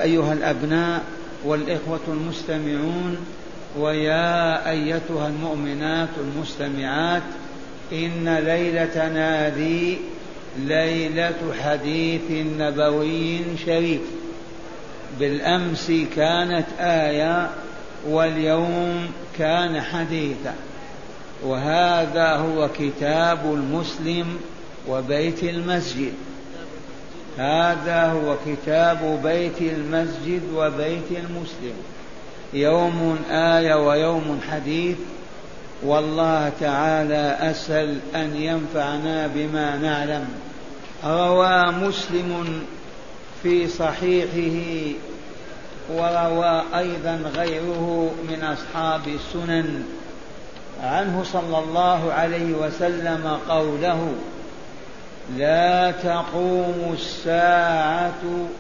أيها الأبناء والإخوة المستمعون، ويا أيتها المؤمنات المستمعات، إن ليلتنا هذه ليلة حديث نبوي شريف. بالأمس كانت آية واليوم كان حديثا، وهذا هو كتاب المسلم وبيت المسجد. هذا هو كتاب بيت المسجد وبيت المسلم، يوم آية ويوم حديث. والله تعالى أسأل أن ينفعنا بما نعلم. روى مسلم في صحيحه، وروى أيضا غيره من أصحاب السنن عنه صلى الله عليه وسلم قوله: لا تقوم الساعة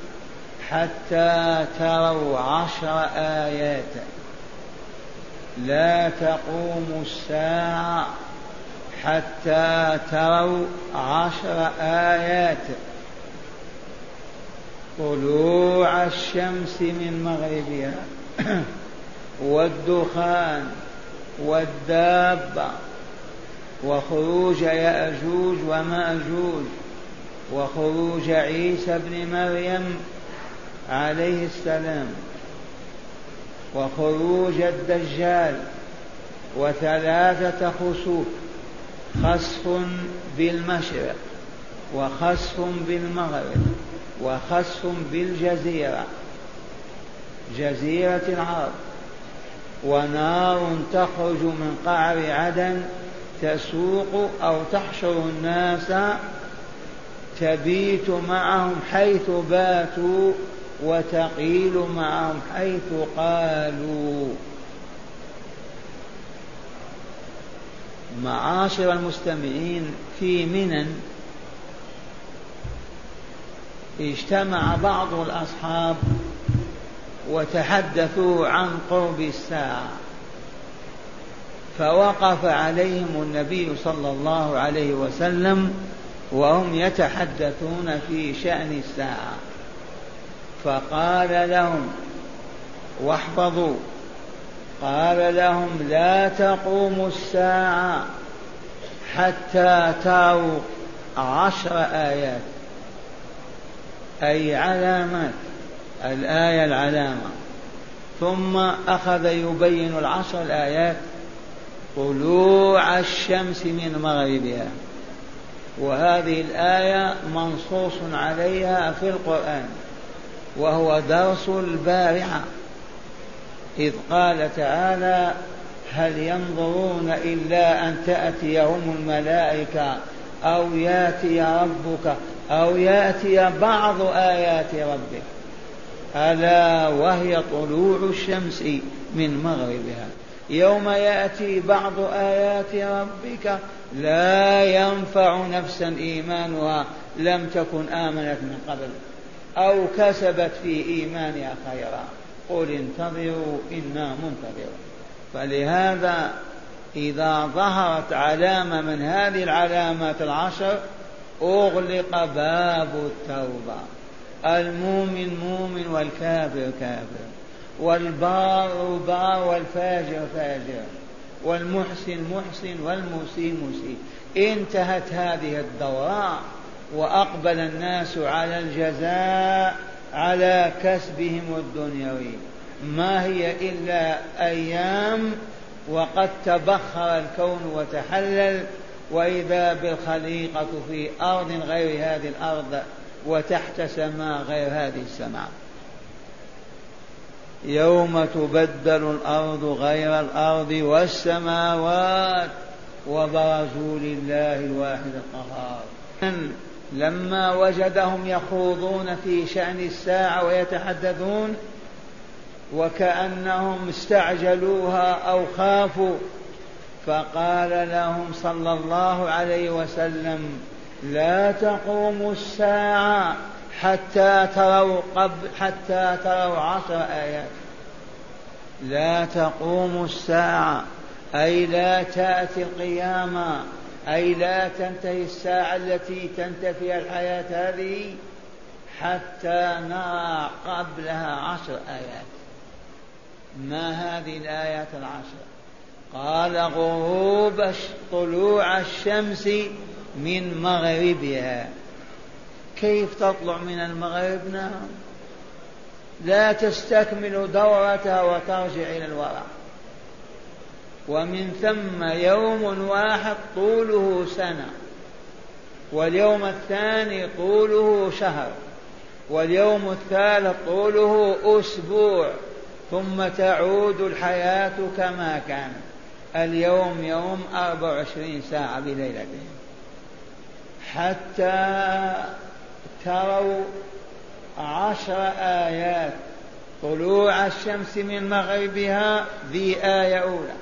حتى تروا 10 آيات. لا تقوم الساعة حتى تروا 10 آيات: طلوع الشمس من مغربها، والدخان، والدابة، وخروج يأجوج ومأجوج، وخروج عيسى ابن مريم عليه السلام، وخروج الدجال، وثلاثة خسوف: خسف بالمشرق، وخسف بالمغرب، وخسف بالجزيرة، جزيرة العرب، ونار تخرج من قعر عدن تسوق أو تحشر الناس، تبيت معهم حيث باتوا وتقيل معهم حيث قالوا. معاشر المستمعين، في منى اجتمع بعض الأصحاب وتحدثوا عن قرب الساعة، فوقف عليهم النبي صلى الله عليه وسلم وهم يتحدثون في شأن الساعة، فقال لهم، واحفظوا، قال لهم: لا تقوم الساعة حتى تروا 10 آيات، أي علامات. الآية العلامة. ثم أخذ يبين 10 الآيات: طلوع الشمس من مغربها، وهذه الآية منصوص عليها في القرآن، وهو درس البارحة، إذ قال تعالى: هل ينظرون إلا أن تأتيهم الملائكة أو يأتي ربك أو يأتي بعض آيات ربك، ألا وهي طلوع الشمس من مغربها. يوم يأتي بعض آيات ربك لا ينفع نفسا إيمانها لم تكن آمنت من قبل أو كسبت في إيمانها خيرا، قل انتظروا إنا منتظرون. فلهذا إذا ظهرت علامة من هذه العلامات 10 أغلق باب التوبة. المؤمن مؤمن والكافر كافر، والبار بار والفاجر فاجر، والمحسن محسن والمسيء مسيء. انتهت هذه الدورة وأقبل الناس على الجزاء على كسبهم الدنيوي، ما هي إلا أيام وقد تبخر الكون وتحلل، وإذا بالخليقة في أرض غير هذه الأرض وتحت سماء غير هذه السماء. يوم تبدل الأرض غير الأرض والسماوات وبرزوا لله الواحد القهار. لما وجدهم يخوضون في شأن الساعة ويتحدثون وكأنهم استعجلوها أو خافوا، فقال لهم صلى الله عليه وسلم: لا تقوم الساعة حتى تروا 10 آيات. لا تقوم الساعة أي لا تأتي القيامة، أي لا تنتهي الساعة التي تنتهي الحياة هذه حتى نرى قبلها 10 آيات. ما هذه الآيات 10؟ قال غروب طلوع الشمس من مغربها. كيف تطلع من المغرب؟ نعم، لا تستكمل دورتها وترجع إلى الوراء. ومن ثم يوم واحد طوله سنة، واليوم الثاني طوله شهر، واليوم الثالث طوله أسبوع، ثم تعود الحياة كما كانت. اليوم يوم 24 ساعة بليلته، حتى تروا 10 آيات. طلوع الشمس من مغربها ذي آية أولى.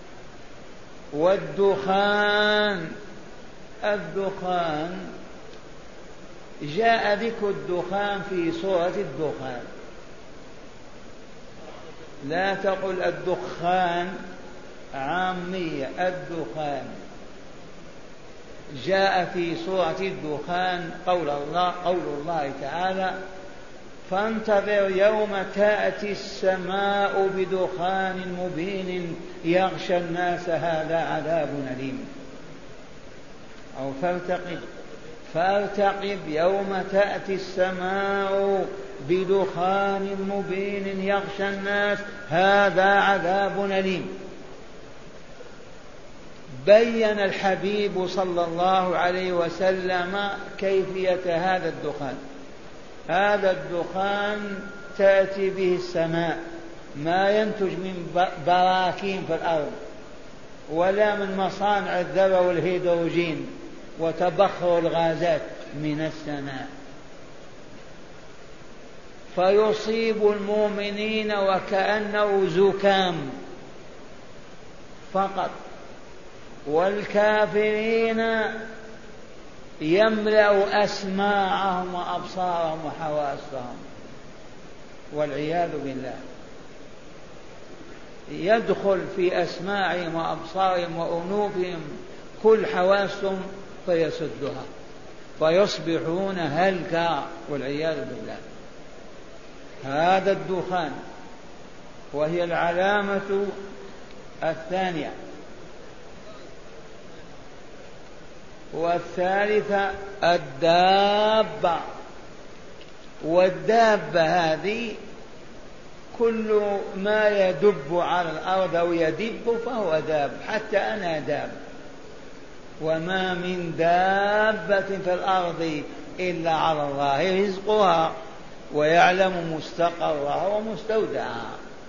والدخان، الدخان جاء ذكر الدخان في سورة الدخان. لا تقل الدخان عامية، الدخان جاء في سورة الدخان قول الله تعالى: فانتظر يوم تأتي السماء بدخان مبين يغشى الناس هذا عذاب أليم. أو فارتقب يوم تأتي السماء بدخان مبين يغشى الناس هذا عذاب أليم. بين الحبيب صلى الله عليه وسلم كيفية هذا الدخان. هذا الدخان تأتي به السماء، ما ينتج من براكين في الأرض ولا من مصانع الذرة والهيدروجين وتبخر الغازات من السماء، فيصيب المؤمنين وكأنه زكام فقط، والكافرين يملأ أسماعهم وأبصارهم وحواسهم والعياذ بالله. يدخل في أسماعهم وأبصارهم وأنوفهم كل حواسهم فيسدها فيصبحون هلكا والعياذ بالله. هذا الدخان. وهي العلامة الثانية. والثالثة الدابة. والدابة هذه كل ما يدب على الأرض أو يدب فهو داب، حتى أنا داب. وما من دابة في الأرض إلا على الله رزقها ويعلم مستقرها ومستودعها.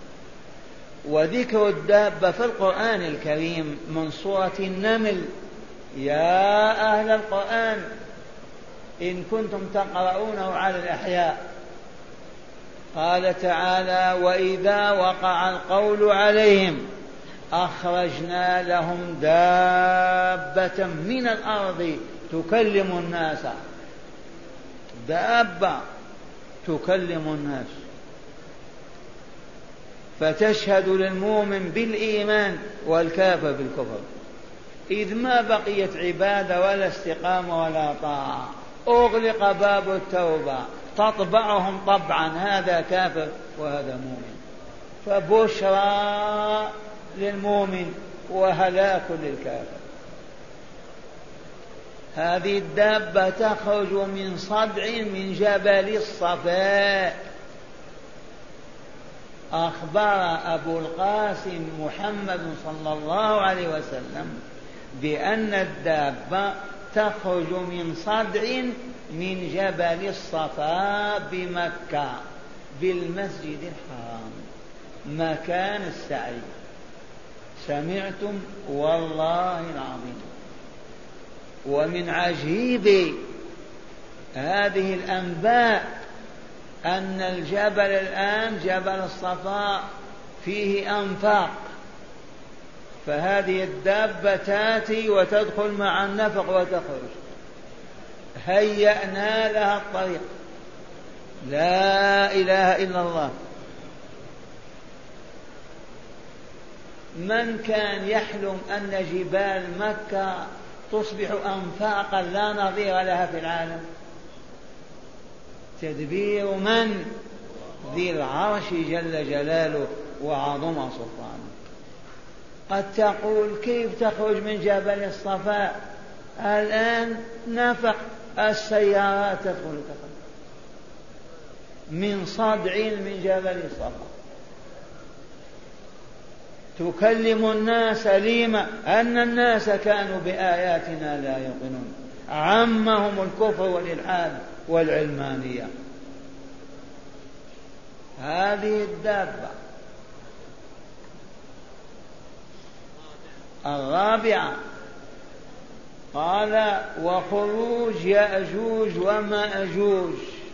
وذكر الدابة في القرآن الكريم من سورة النمل. يا أهل القرآن إن كنتم تقرؤونه على الأحياء، قال تعالى: وإذا وقع القول عليهم أخرجنا لهم دابة من الأرض تكلم الناس. دابة تكلم الناس، فتشهد للمؤمن بالإيمان والكافر بالكفر، إذ ما بقيت عبادة ولا استقامة ولا طاعة. أغلق باب التوبة، تطبعهم طبعا، هذا كافر وهذا مؤمن. فبشرى للمؤمن وهلاك للكافر. هذه الدابة تخرج من صدع من جبل الصفاء. أخبر أبو القاسم محمد صلى الله عليه وسلم بأن الدابة تخرج من صدع من جبل الصفاء بمكة بالمسجد الحرام، مكان السعي. سمعتم؟ والله العظيم. ومن عجيب هذه الأنباء أن الجبل الآن جبل الصفاء فيه أنفاق، فهذه الدابة تأتي وتدخل مع النفق وتخرج. هيأنا لها الطريق. لا إله إلا الله. من كان يحلم أن جبال مكة تصبح أنفاقا لا نظير لها في العالم؟ تدبير من؟ ذي العرش جل جلاله وعظم سلطانه. قد تقول كيف تخرج من جبل الصفا؟ الآن نفق السيارات تدخل من صدع من جبل الصفا، تكلم الناس. لما؟ أن الناس كانوا بآياتنا لا يوقنون، عمهم الكفر والإلحاد والعلمانية. هذه الدابة. الرابعة قال وخروج يأجوج ومأجوج.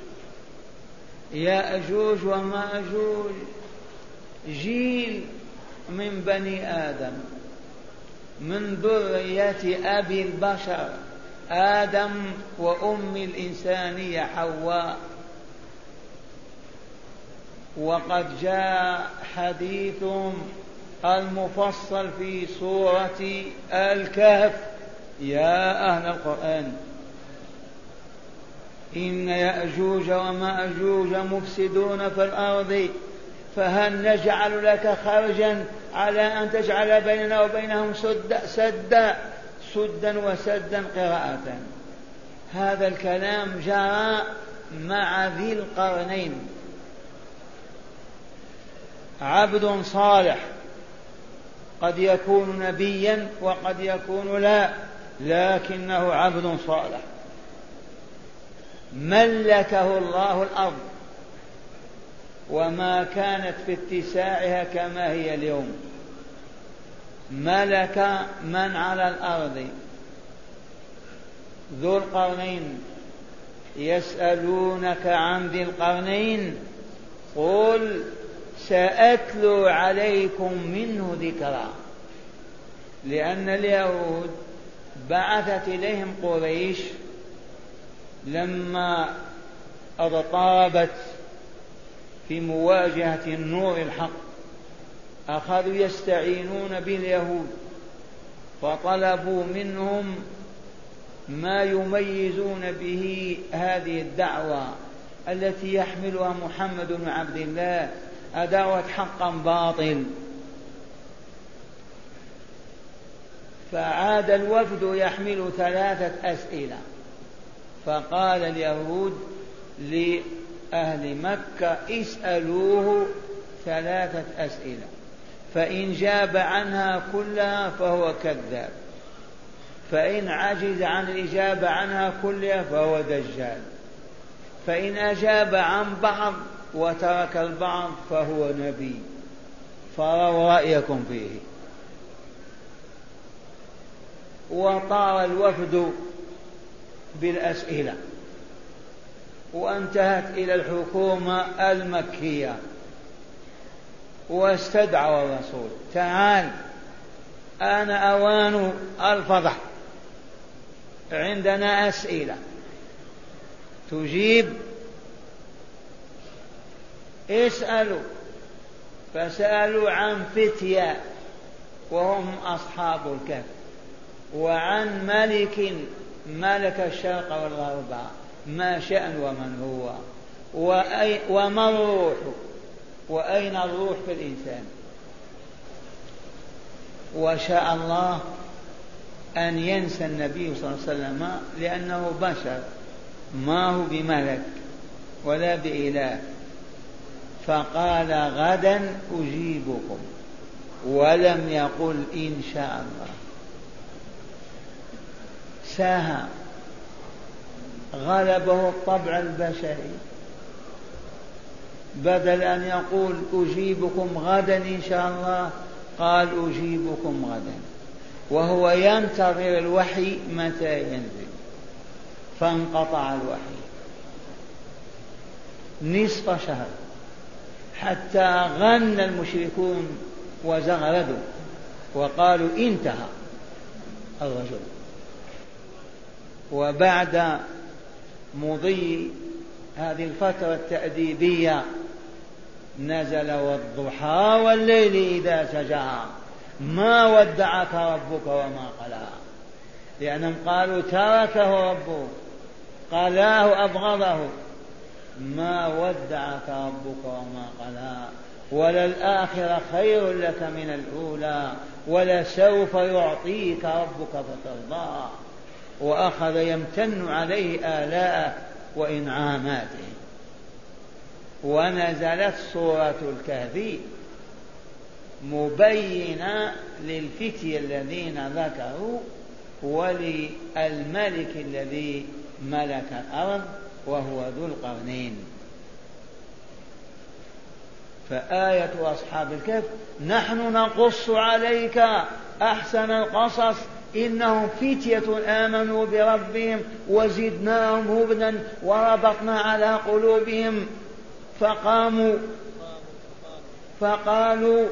يأجوج ومأجوج جيل من بني آدم، من ذرية أبي البشر آدم وأم الإنسانية حواء. وقد جاء حديثهم المفصل في سورة الكهف. يا أهل القرآن إن يأجوج ومأجوج مفسدون في الأرض فهل نجعل لك خرجا على أن تجعل بيننا وبينهم سدا وسدا قراءة. هذا الكلام جرى مع ذي القرنين، عبد صالح قد يكون نبيا وقد يكون لا، لكنه عبد صالح ملكه الله الأرض وما كانت في اتساعها كما هي اليوم، ملك من على الأرض. ذو القرنين يسألونك عن ذي القرنين قل سأتلو عليكم منه ذكرا. لأن اليهود بعثت إليهم قريش لما اضطربت في مواجهة النور الحق، أخذوا يستعينون باليهود فطلبوا منهم ما يميزون به هذه الدعوة التي يحملها محمد بن عبد الله، أدعوة حقا باطل. فعاد الوفد يحمل 3 أسئلة، فقال اليهود لأهل مكة اسألوه 3 أسئلة، فإن جاب عنها كلها فهو كذاب، فإن عجز عن الإجابة عنها كلها فهو دجال، فإن أجاب عن بعض وترك البعض فهو نبي، فروا رأيكم فيه. وطار الوفد بالأسئلة وانتهت إلى الحكومة المكية واستدعوا الرسول تعال آن أوان الفضح، عندنا أسئلة تجيب. اسألوا. فسألوا عن فتية وهم أصحاب الكهف، وعن ملك ملك الشرق والغرب ما شأن ومن هو وما الروح وأين الروح في الإنسان. وشاء الله أن ينسى النبي صلى الله عليه وسلم لأنه بشر ما هو بملك ولا بإله، فقال غدا أجيبكم ولم يقل إن شاء الله. ساها غلبه الطبع البشري، بدل أن يقول أجيبكم غدا إن شاء الله قال أجيبكم غدا، وهو ينتظر الوحي متى ينزل. فانقطع الوحي نصف شهر حتى غنى المشركون وزغردوا وقالوا انتهى الرجل. وبعد مضي هذه الفترة التأديبية نزل والضحى والليل إذا سجى ما ودعك ربك وما قلى، لأنهم قالوا تركه ربه قلاه أبغضه ما ودعك ربك وما قلى، وللآخرة خير لك من الأولى، ولسوف يعطيك ربك فترضى. وأخذ يمتن عليه آلاءه وإنعاماته. ونزلت سورة الكهف مبينة للفتية الذين ذكروا وللملك الذي ملك الأرض وهو ذو القرنين. فآية أصحاب الكهف: نحن نقص عليك أحسن القصص إنهم فتية آمنوا بربهم وزدناهم هدى وربطنا على قلوبهم فقالوا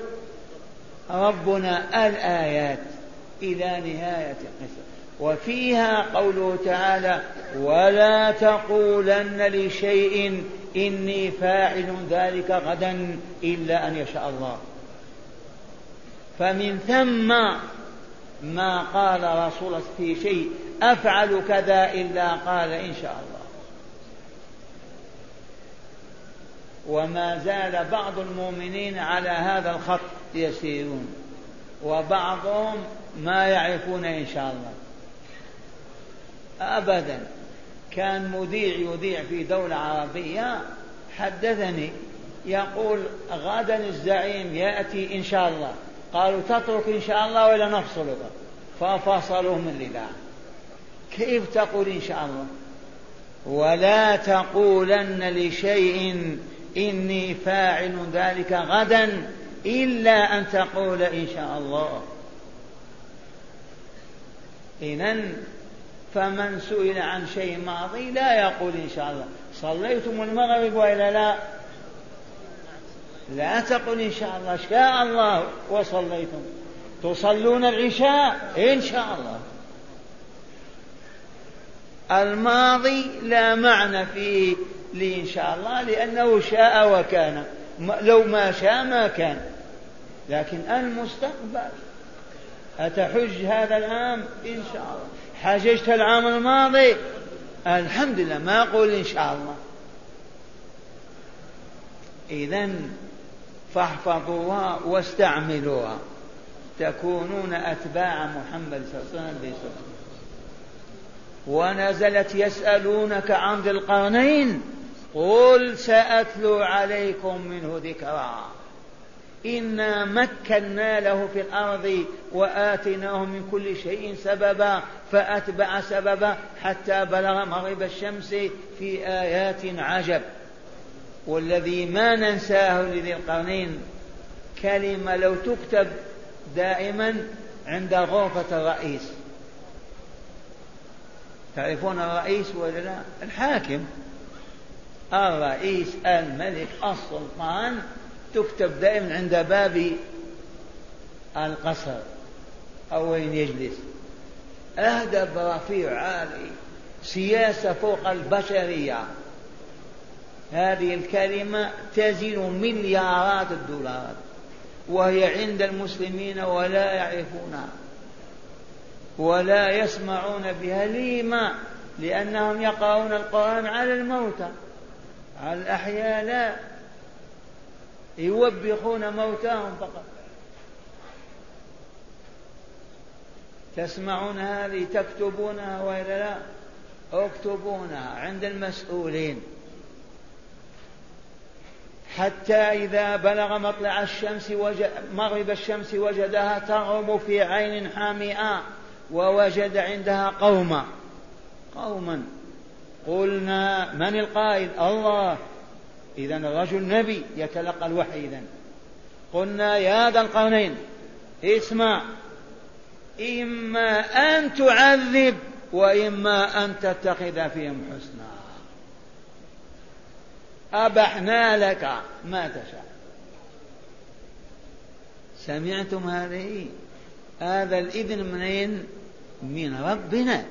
ربنا الآيات إلى نهاية القصة. وفيها قوله تعالى: ولا تقولن لشيء إني فاعل ذلك غدا إلا أن يشاء الله. فمن ثم ما قال رسول في شيء أفعل كذا إلا قال إن شاء الله. وما زال بعض المؤمنين على هذا الخط يسيرون، وبعضهم ما يعرفون إن شاء الله أبدا. كان مذيع يذيع في دولة عربية حدثني يقول: غدا الزعيم يأتي إن شاء الله. قالوا: تترك إن شاء الله ولا نفصلك؟ ففصلوا من الإذاعة. كيف تقول إن شاء الله؟ ولا تقولن لشيء إني فاعل ذلك غدا إلا أن تقول إن شاء الله. إذن فمن سئل عن شيء ماضي لا يقول إن شاء الله. صليتم المغرب وإلا لا؟ لا تقول إن شاء الله. شاء الله وصليتم. تصلون العشاء إن شاء الله. الماضي لا معنى فيه لإن شاء الله لأنه شاء وكان، لو ما شاء ما كان. لكن المستقبل: أتحج هذا العام؟ إن شاء الله. حججت العام الماضي؟ الحمد لله. ما أقول إن شاء الله. إذن فاحفظوها واستعملوها تكونون أتباع محمد صلى الله عليه وسلم. ونزلت: يسألونك عن ذي القرنين قل سأتلو عليكم منه ذكرا إنا مكنا له في الأرض وآتيناه من كل شيء سببا فأتبع سببا حتى بلغ مغرب الشمس في آيات عجب. والذي ما ننساه لذي القرنين كلمة لو تكتب دائما عند غرفة الرئيس. تعرفون الرئيس ولا لا؟ الحاكم، الرئيس، الملك، السلطان، تكتب دائما عند باب القصر أو وين يجلس. أهدب رفيع عالي، سياسة فوق البشرية. هذه الكلمة تزن مليارات الدولارات وهي عند المسلمين ولا يعرفونها ولا يسمعون بها. لما؟ لأنهم يقرؤون القرآن على الموتى، على الأحياء لا. يوبخون موتاهم فقط. تسمعون هذه تكتبونها وإلا لا؟ اكتبونها عند المسؤولين. حتى إذا بلغ مطلع الشمس مغرب الشمس وجدها تغرب في عين حامئة ووجد عندها قوما. قلنا: من القائل؟ الله. إذن الرجل نبي يتلقى الوحي. إذن قلنا: يا ذا القرنين اسمع، إما أن تعذب وإما أن تتخذ فيهم حسنا. أبحنا لك ما تشاء. سمعتم هذه؟ هذا الإذن منين؟ من ربنا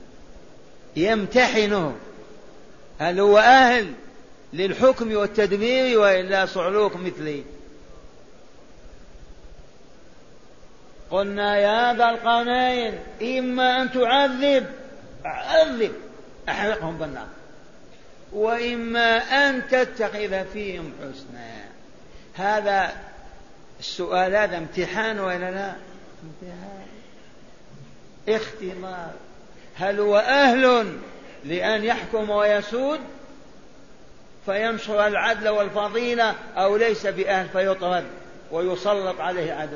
يمتحنه هل هو أهل للحكم والتدبير وإلا صعلوك مثلي. قلنا: يا ذا القرنين إما أن تعذب، عذب، أحرقهم بالنار، وإما أن تتخذ فيهم حسنا. هذا السؤال هذا امتحان ولا لا؟ امتحان، اختبار. هل هو أهل لأن يحكم ويسود فينشر العدل والفضيلة، أو ليس بأهل فيطرد ويسلط عليه عدو؟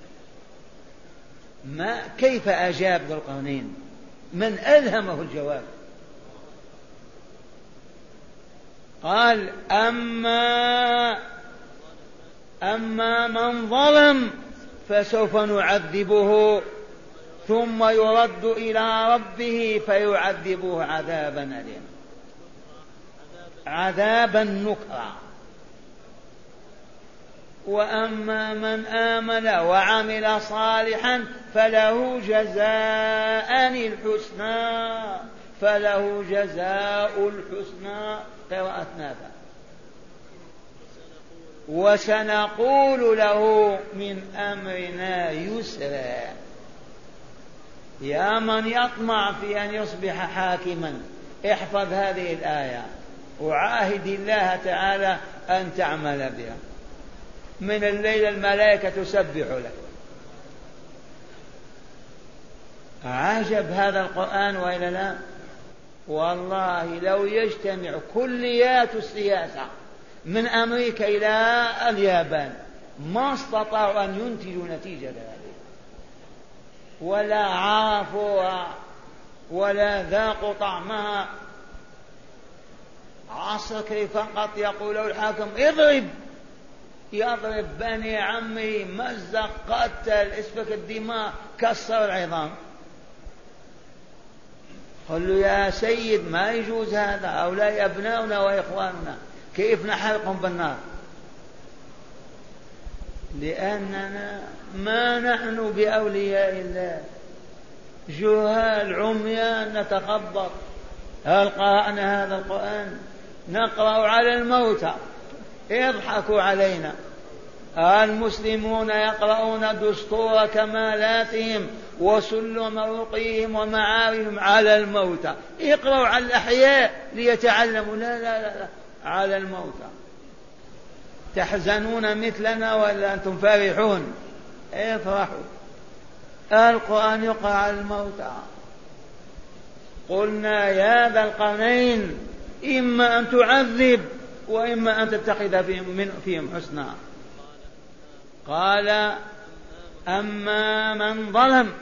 ما كيف أجاب ذو القرنين؟ من ألهمه الجواب؟ قال أما من ظلم فسوف نعذبه ثم يرد إلى ربه فيعذبه عذابا أليما، عذابا نكرا. وأما من آمن وعمل صالحا فله جزاء الحسنى، فله جزاء الحسنى قراءة نافع. وسنقول له من أمرنا يسرا. يا من يطمع في أن يصبح حاكما احفظ هذه الآية وعاهد الله تعالى أن تعمل بها. من الليل الملائكة تسبح لك. عجب هذا القرآن وإلا لا؟ والله لو يجتمع كليات السياسة من أمريكا إلى اليابان ما استطاعوا أن ينتجوا نتيجة ذلك، ولا عرفوها ولا ذاقوا طعمها. عسكري فقط يقول الحاكم اضرب، يضرب بني عمي، مزق، قتل، اسفك الدماء، كسر العظام. قل له يا سيد ما يجوز هذا، هؤلاء أبناؤنا وإخواننا كيف نحرقهم بالنار؟ لأننا ما نحن بأولياء الله، جهال عميان نتخبط. هل قرأنا هذا القرآن؟ نقرأ على الموتى يضحكوا علينا. المسلمون يقرؤون دستور كمالاتهم وسلم رقيهم ومعارهم على الموتى. يقرأوا على الأحياء ليتعلموا. لا لا لا, لا. على الموتى. تحزنون مثلنا ولا أنتم فرحون؟ افرحوا. القرآن يقرأ على الموتى. قلنا يا ذا القرنين إما أن تعذب وإما أن تتخذ فيهم حسنا. قال أما من ظلم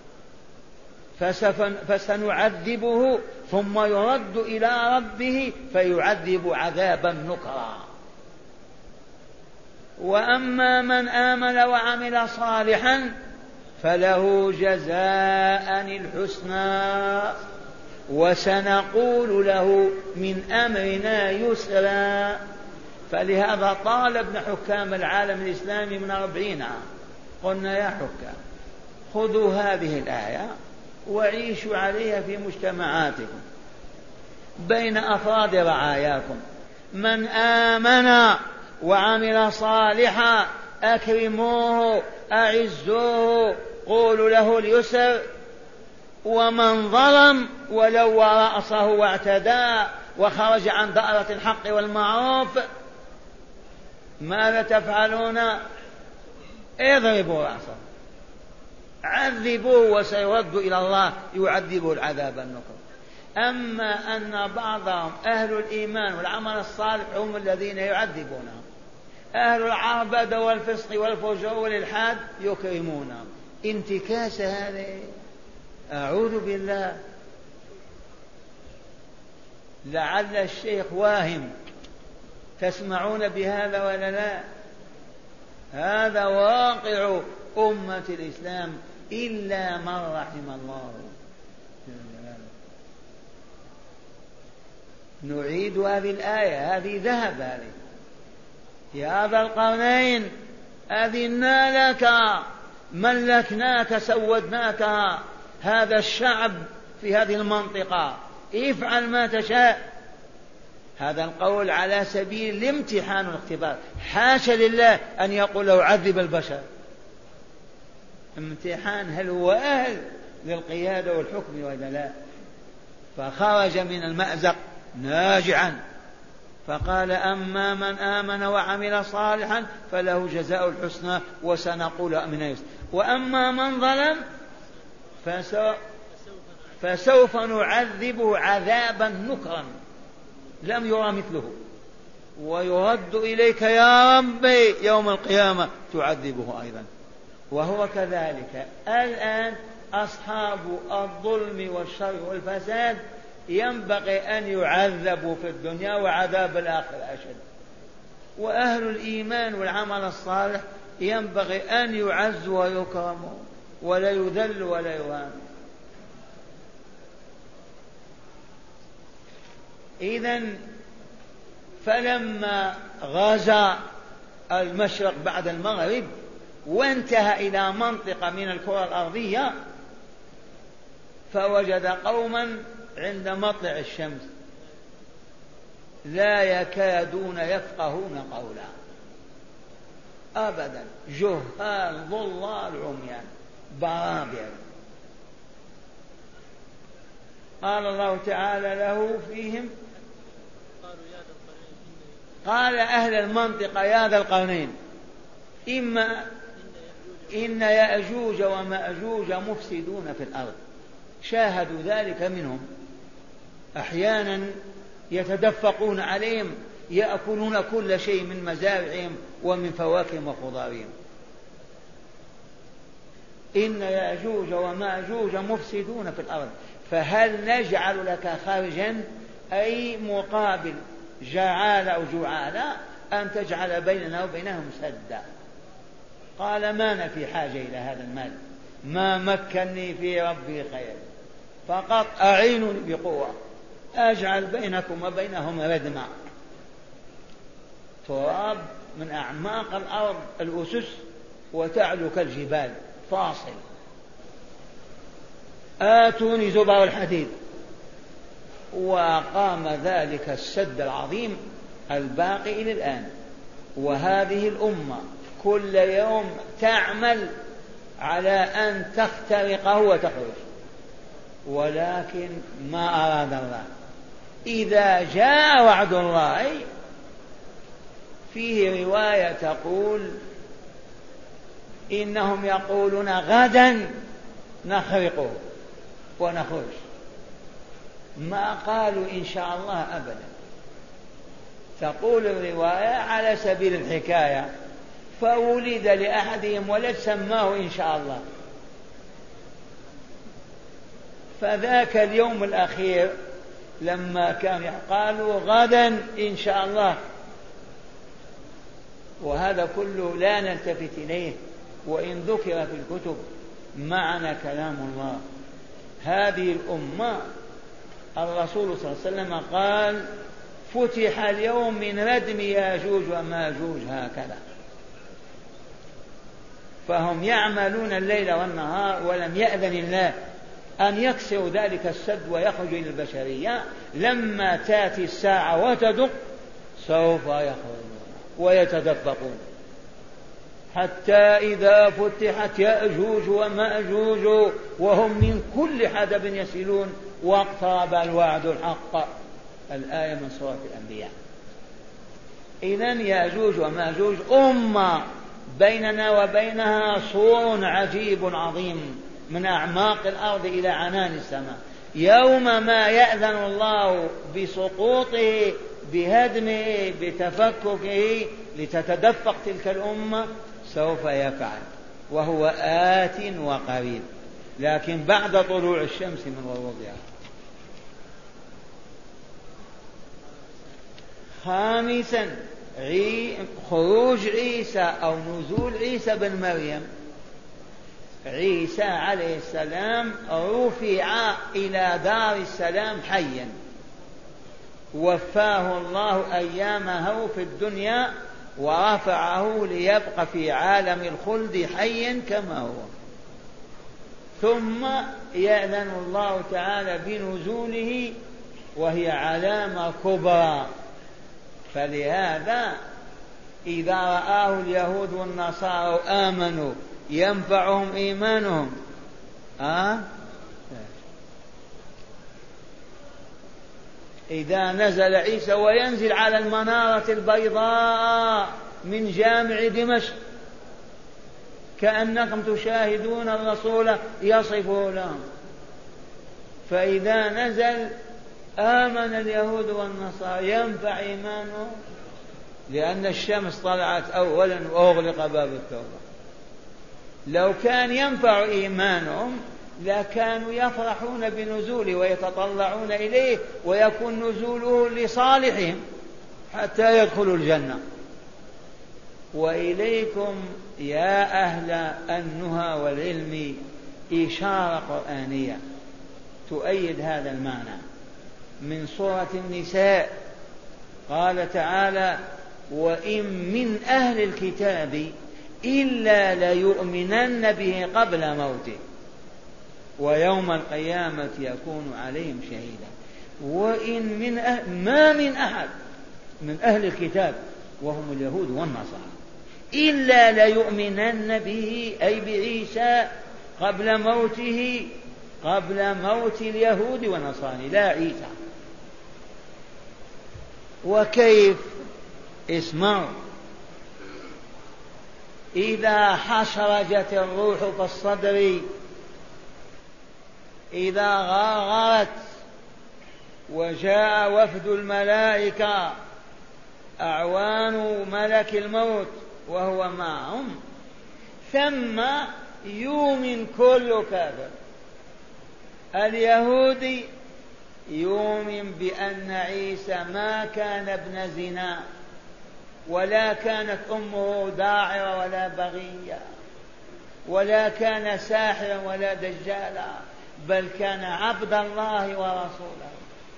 فسنعذبه ثم يرد إلى ربه فيعذب عذابا نكرا. وأما من آمن وعمل صالحا فله جزاء الحسنى وسنقول له من أمرنا يسرا. فلهذا طالبنا حكام العالم الإسلامي من 40 عام، قلنا يا حكام خذوا هذه الآية وعيشوا عليها في مجتمعاتكم بين أفراد رعاياكم. من آمن وعمل صالحا أكرموه أعزوه قولوا له اليسر. ومن ظلم ولو رأسه واعتدى وخرج عن دائرة الحق والمعروف ماذا تفعلون؟ اضربوا رأسه، عذبوه وسيرد إلى الله يعذبه العذاب النكر. أما أن بعضهم أهل الإيمان والعمل الصالح هم الذين يعذبونهم، أهل العربدة والفسق والفجور والإلحاد يكرمونهم. انتكاس هذه، أعوذ بالله. لعل الشيخ واهم، تسمعون بهذا ولا لا؟ هذا واقع أمة الإسلام إلا من رحم الله. نعيد هذه الآية، هذه ذهب هذه. يا ذا القرنين أذنا لك ملكناك سودناك هذا الشعب في هذه المنطقة، افعل ما تشاء. هذا القول على سبيل الامتحان والاختبار، حاشا لله أن يقول له عذب البشر. امتحان هل هو أهل للقيادة والحكم ولا لا. فخرج من المأزق ناجعا. فقال أما من آمن وعمل صالحا فله جزاء الحسنى وسنقول من يسر، وأما من ظلم فسوف نعذبه عذابا نكرا لم يرى مثله ويرد إليك يا ربي يوم القيامة تعذبه أيضا. وهو كذلك الآن أصحاب الظلم والشر والفساد ينبغي أن يعذبوا في الدنيا وعذاب الآخرة أشد، وأهل الإيمان والعمل الصالح ينبغي أن يعزوا ويكرموا ولا يذل ولا يهان. إذن فلما غزا المشرق بعد المغرب وانتهى إلى منطقة من الكرة الأرضية فوجد قوما عند مطلع الشمس لا يكادون يفقهون قولا أبدا، جهال ضلال عميان برابر. قال الله تعالى له فيهم، قال أهل المنطقة يا ذا القرنين إما إن يأجوج ومأجوج مفسدون في الأرض. شاهدوا ذلك منهم، أحيانا يتدفقون عليهم يأكلون كل شيء من مزارعهم ومن فواكههم وخضارهم. إن يأجوج ومأجوج مفسدون في الأرض فهل نجعل لك خرجا أي مقابل جعال أو جعالة أن تجعل بيننا وبينهم سدا. قال ما أنا في حاجة إلى هذا المال، ما مكنني في ربي خير، فقط أعينني بقوة أجعل بينكم وبينهم ردما، تراب من أعماق الأرض الأسس وتعلو كالجبال فاصل. آتوني زبر الحديد. وقام ذلك السد العظيم الباقي إلى الآن. وهذه الأمة كل يوم تعمل على أن تخترقه وتخرج، ولكن ما أراد الله. إذا جاء وعد الله فيه رواية تقول إنهم يقولون غدا نخرقه ونخرج، ما قالوا إن شاء الله أبدا. تقول الرواية على سبيل الحكاية فولد لأحدهم ولد سماه إن شاء الله، فذاك اليوم الأخير لما كان قالوا غدا إن شاء الله، وهذا كله لا نلتفت إليه وإن ذكر في الكتب معنى كلام الله. هذه الأمة الرسول صلى الله عليه وسلم قال فتح اليوم من ردم ياجوج وماجوج هكذا، فهم يعملون الليل والنهار ولم يأذن الله أن يكسروا ذلك السد ويخرجوا إلى البشرية. لما تأتي الساعة وتدق سوف يخرجون ويتدفقون، حتى إذا فتحت يأجوج ومأجوج وهم من كل حدب يصلون واقترب الوعد الحق. الآية من سورة الأنبياء. إذن يأجوج ومأجوج أمة بيننا وبينها سور عجيب عظيم من أعماق الأرض إلى عنان السماء. يوم ما يأذن الله بسقوطه بهدمه بتفككه لتتدفق تلك الأمة سوف يفعل، وهو آت وقريب، لكن بعد طلوع الشمس من غروبها. خامسا خروج عيسى أو نزول عيسى بن مريم. عيسى عليه السلام رفع إلى دار السلام حيا، وفاه الله أيامه في الدنيا ورفعه ليبقى في عالم الخلد حيا كما هو. ثم يأذن الله تعالى بنزوله وهي علامة كبرى. فلهذا إذا رآه اليهود والنصارى آمنوا ينفعهم إيمانهم. إذا نزل عيسى وينزل على المنارة البيضاء من جامع دمشق كأنكم تشاهدون الرسول يصفه لهم، فإذا نزل آمن اليهود والنصارى. ينفع إيمانهم؟ لأن الشمس طلعت أولا وأغلق باب التوبة. لو كان ينفع إيمانهم لكانوا يفرحون بنزوله ويتطلعون إليه ويكون نزوله لصالحهم حتى يدخلوا الجنة. وإليكم يا أهل النهى والعلم إشارة قرآنية تؤيد هذا المعنى من سورة النساء. قال تعالى: وإن من أهل الكتاب إلا ليؤمنن به قبل موته ويوم القيامة يكون عليهم شهيدا. وإن من ما من أحد من أهل الكتاب وهم اليهود والنصارى إلا ليؤمنن به أي بعيسى قبل موته، قبل موت اليهود والنصارى لا عيسى. وكيف؟ اسمعوا: إذا حشرجت الروح في الصدر، إذا غرغرت وجاء وفد الملائكة أعوان ملك الموت وهو معهم، ثم يؤمن كل كافر. اليهودي يؤمن بأن عيسى ما كان ابن زنا ولا كانت أمه داعرة ولا بغية ولا كان ساحرا ولا دجالا، بل كان عبد الله ورسوله.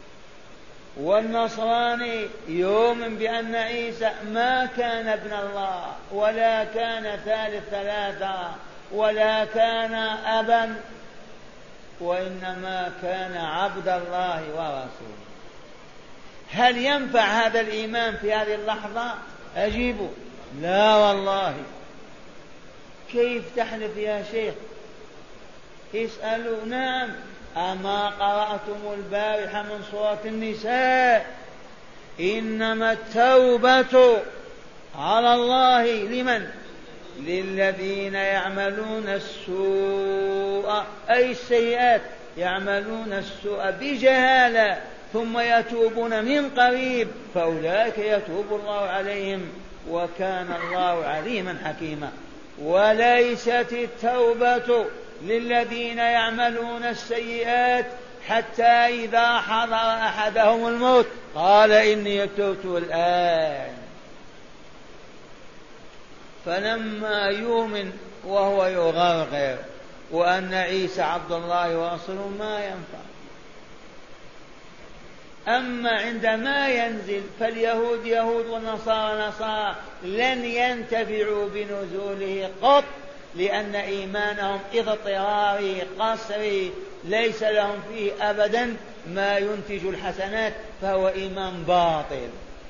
والنصراني يؤمن بأن عيسى ما كان ابن الله ولا كان ثالث ثلاثة ولا كان أبا، وإنما كان عبد الله ورسوله. هل ينفع هذا الإيمان في هذه اللحظة؟ أجيبوا: لا والله. كيف تحلف يا شيخ؟ اسألوا. نعم. أما قرأتم البارحة من سورة النساء: إنما التوبة على الله لمن؟ للذين يعملون السوء أي السيئات، يعملون السوء بجهالة ثم يتوبون من قريب فأولئك يتوب الله عليهم وكان الله عليما حكيما. وليست التوبة للذين يعملون السيئات حتى إذا حضر أحدهم الموت قال إني تبت الآن. فلما يؤمن وهو يغرغر وأن عيسى عبد الله ورسوله ما ينفع. أما عندما ينزل فاليهود يهود والنصارى نصارى لن ينتفعوا بنزوله قط، لأن إيمانهم اضطراري قصري ليس لهم فيه أبدا ما ينتج الحسنات، فهو إيمان باطل.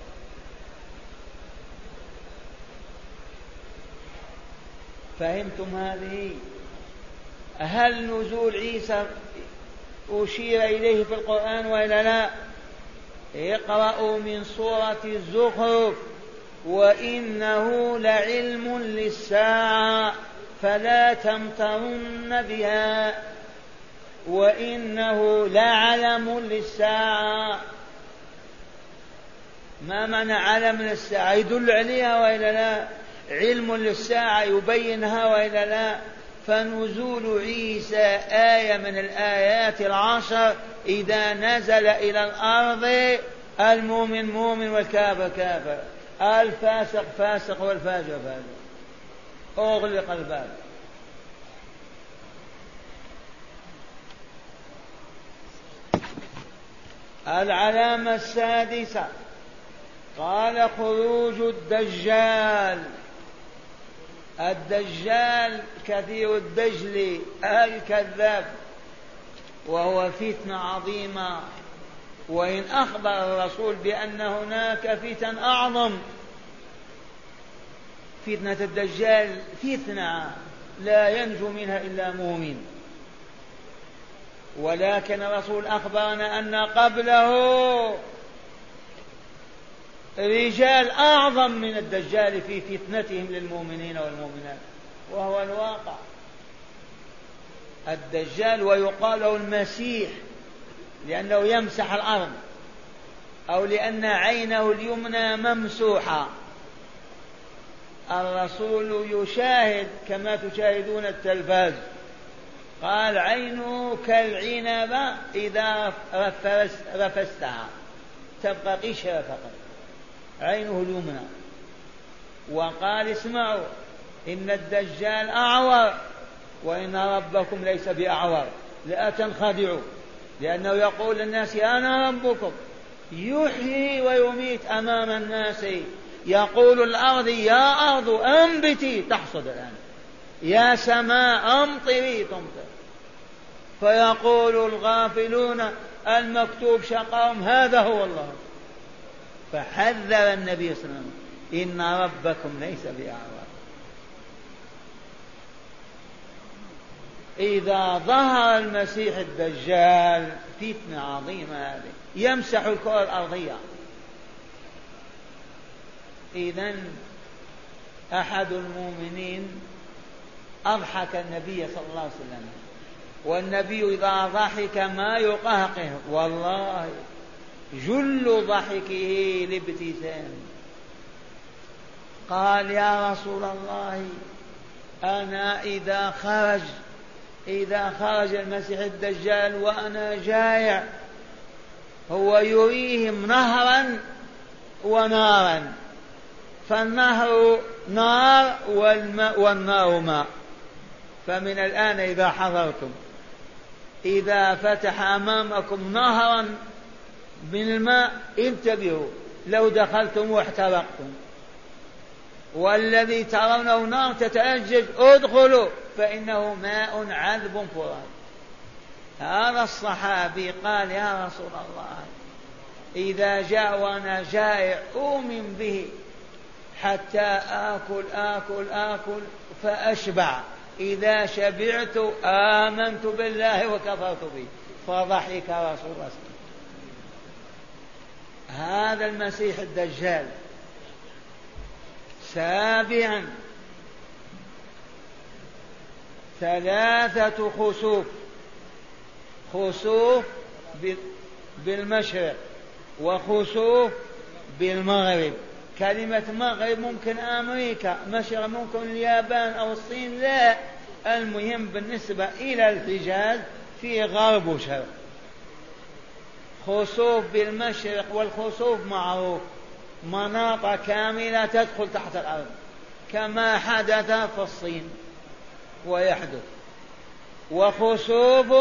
فهمتم هذه؟ هل نزول عيسى أشير إليه في القرآن وإلا لا؟ اقرأوا من سورة الزخرف: وإنه لعلم للساعة فلا تمترن بها. وإنه لعلم للساعة. ما معنى علم للساعة؟ يدل عليها وإلا لا؟ علم للساعة يبينها وإلا لا؟ فنزول عيسى آية من الآيات العشر. إذا نزل إلى الأرض المؤمن مؤمن والكافر كافر، الفاسق فاسق والفاجر فاجر. أغلق الباب. العلامة السادسة قال: خروج الدجال. الدجال كثير الدجل الكذاب، وهو فتنة عظيمة. وإن أخبر الرسول بأن هناك فتن أعظم، فتنة الدجال فتنة لا ينجو منها إلا مؤمن، ولكن الرسول أخبرنا أن قبله رجال أعظم من الدجال في فتنتهم للمؤمنين والمؤمنات، وهو الواقع. الدجال ويقال له المسيح لأنه يمسح الأرض، أو لأن عينه اليمنى ممسوحة. الرسول يشاهد كما تشاهدون التلفاز، قال عينه كالعنبة إذا رفستها تبقى قشرة فقط، عينه اليمنى. وقال اسمعوا إن الدجال أعور وإن ربكم ليس بأعور، لا تنخدعوا، لأنه يقول للناس أنا ربكم، يحيي ويميت أمام الناس. يقول الأرض يا أرض أنبتي تحصد الآن، يا سماء أمطري تمطر. فيقول الغافلون المكتوب شقاهم هذا هو الله. فحذر النبي صلى الله عليه وسلم إن ربكم ليس بأعور. إذا ظهر المسيح الدجال فتنة عظيمة، هذه يمسح الكرة الأرضية. إذن أحد المؤمنين أضحك النبي صلى الله عليه وسلم، والنبي إذا ضحك ما يقهقه، والله جل ضحكه الابتسام. قال يا رسول الله أنا إذا خرج المسيح الدجال وأنا جائع، هو يريهم نهرا ونارا، فالنهر نار والنار ماء. فمن الآن إذا حضرتم إذا فتح أمامكم نهرا من الماء انتبهوا، لو دخلتم واحترقتم. والذي ترونه نار تتأجج ادخلوا فإنه ماء عذب فرات. هذا الصحابي قال يا رسول الله إذا جاء وأنا جائع أؤمن به حتى آكل فأشبع، إذا شبعت آمنت بالله وكفرت به. فضحك رسول الله. هذا المسيح الدجال. سابعا 3 خسوف: خسوف بالمشرق وخسوف بالمغرب. كلمة مغرب ممكن أمريكا، مشرق ممكن اليابان أو الصين، لا، المهم بالنسبة إلى الحجاز في غرب وشرق. خسوف بالمشرق، والخسوف معروف مناطق كاملة تدخل تحت الأرض كما حدث في الصين ويحدث. وخسوف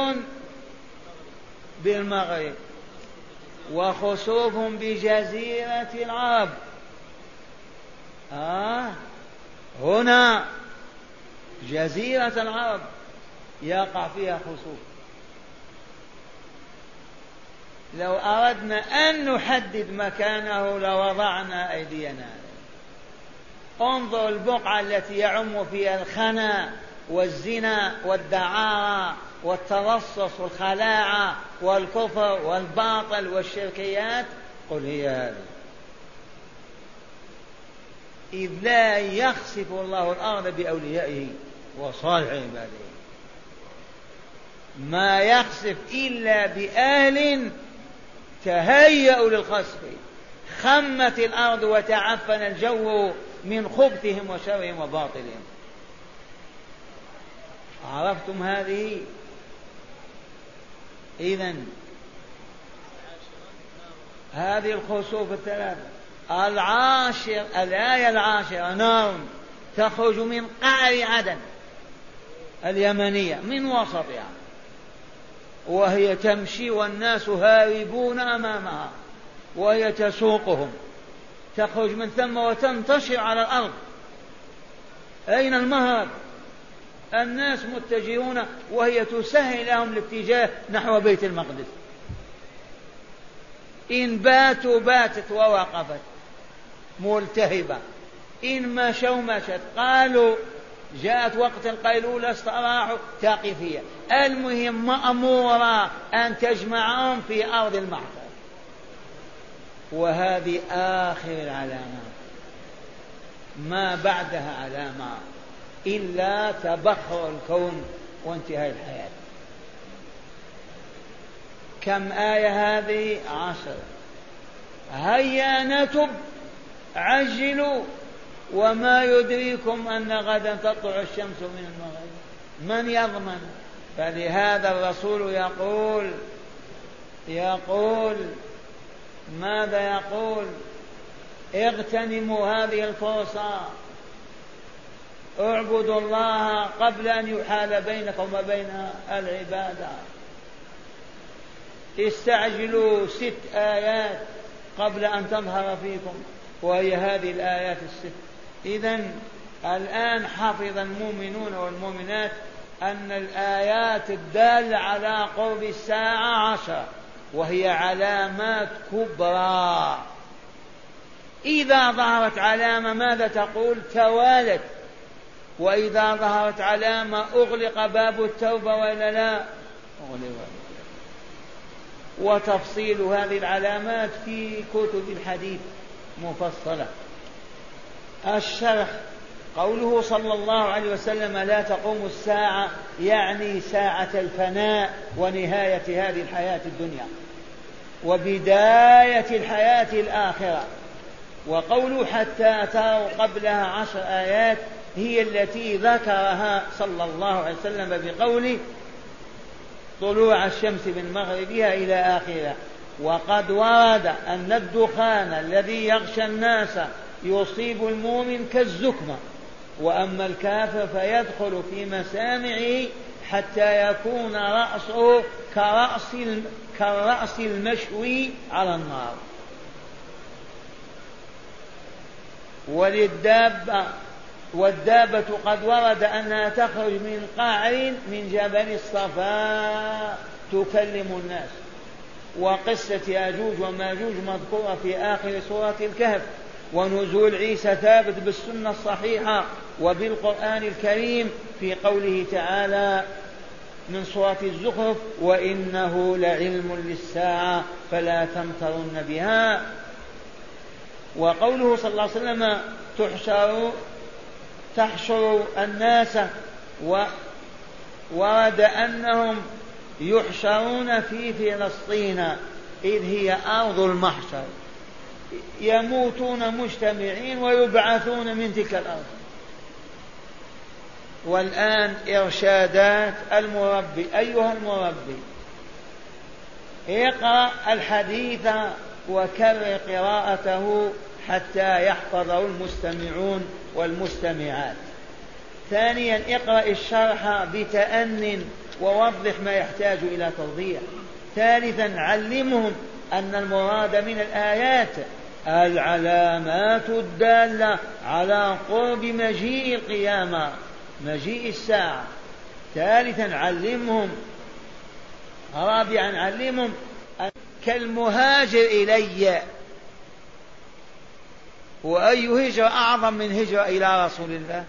بالمغرب، وخسوف بجزيرة العرب. هنا جزيرة العرب يقع فيها خسوف. لو أردنا أن نحدد مكانه لوضعنا أيدينا. انظر البقعة التي يعم فيها الخنا والزنا والدعارة والتلصص والخلاعة والكفر والباطل والشركيات، قل هي هذه. إذ لا يخسف الله الأرض بأوليائه وصالح عباده، ما يخسف إلا بأهل تهيأوا للخسف. خمت الأرض وتعفن الجو من خبثهم وشرهم وباطلهم. عرفتم هذه؟ إذن هذه الخسوف 3. الآية 10: نار تخرج من قعر عدن اليمنية من وسطها، وهي تمشي والناس هاربون أمامها وهي تسوقهم، تخرج من ثم وتنتشر على الأرض. أين المهرب؟ الناس متجهون وهي تسهل لهم الاتجاه نحو بيت المقدس. إن باتوا باتت ووقفت ملتهبة، إن مشوا مشت. قالوا جاءت وقت القيلولة استراحوا تقفية. المهم مأمورة أن تجمعهم في أرض المحشر. وهذه آخر العلامات، ما بعدها علامة إلا تبخر الكون وانتهاء الحياة. كم آية هذه؟ 10. هيا نتب عجلوا وما يدريكم أن غدا تطلع الشمس من المغرب، من يضمن؟ فلهذا الرسول يقول ماذا يقول؟ اغتنموا هذه الفرصة، اعبدوا الله قبل أن يحال بينكم وبين العبادة. استعجلوا 6 آيات قبل أن تظهر فيكم، وهي هذه الآيات ال6. إذن الآن حفظ المؤمنون والمؤمنات أن الآيات الدالة على قرب الساعة 10، وهي علامات كبرى. إذا ظهرت علامة ماذا تقول؟ توالت. وإذا ظهرت علامة أغلق باب التوبة وإلا لا؟ أغلق. وتفصيل هذه العلامات في كتب الحديث مفصلة. الشرح: قوله صلى الله عليه وسلم لا تقوم الساعة يعني ساعة الفناء ونهاية هذه الحياة الدنيا وبداية الحياة الآخرة. وقوله حتى تروا قبلها 10 آيات هي التي ذكرها صلى الله عليه وسلم بقوله طلوع الشمس من مغربها إلى آخرها. وقد ورد أن الدخان الذي يغشى الناس يصيب المؤمن كالزكمة، وأما الكافر فيدخل في مسامعه حتى يكون رأسه كرأس المشوي على النار. والدابة قد ورد أنها تخرج من قعر من جبل الصفا تكلم الناس. وقصة ياجوج وماجوج مذكورة في آخر سورة الكهف. ونزول عيسى ثابت بالسنة الصحيحة وبالقرآن الكريم في قوله تعالى من سورة الزخرف وإنه لعلم للساعة فلا تمترن بها. وقوله صلى الله عليه وسلم تحشر الناس، ورد أنهم يحشرون في فلسطين إذ هي أرض المحشر، يموتون مجتمعين ويبعثون من تلك الأرض. والآن إرشادات المربي. أيها المربي، اقرأ الحديث وكرر قراءته حتى يحفظه المستمعون والمستمعات. ثانيا اقرأ الشرح بتأن ووضح ما يحتاج إلى توضيح. ثالثا علمهم أن المراد من الآيات العلامات الدالة على قرب مجيء القيامة، مجيء الساعة. ثالثا علمهم. رابعا علمهم كالمهاجر إلي. وأي هجرة أعظم من هجرة إلى رسول الله؟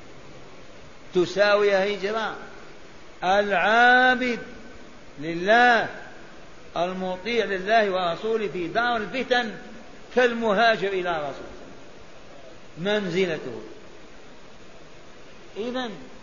تساوي هجرة. العابد لله المطيع لله ورسوله في دار الفتن كالمهاجر إلى رسول منزلته. إذن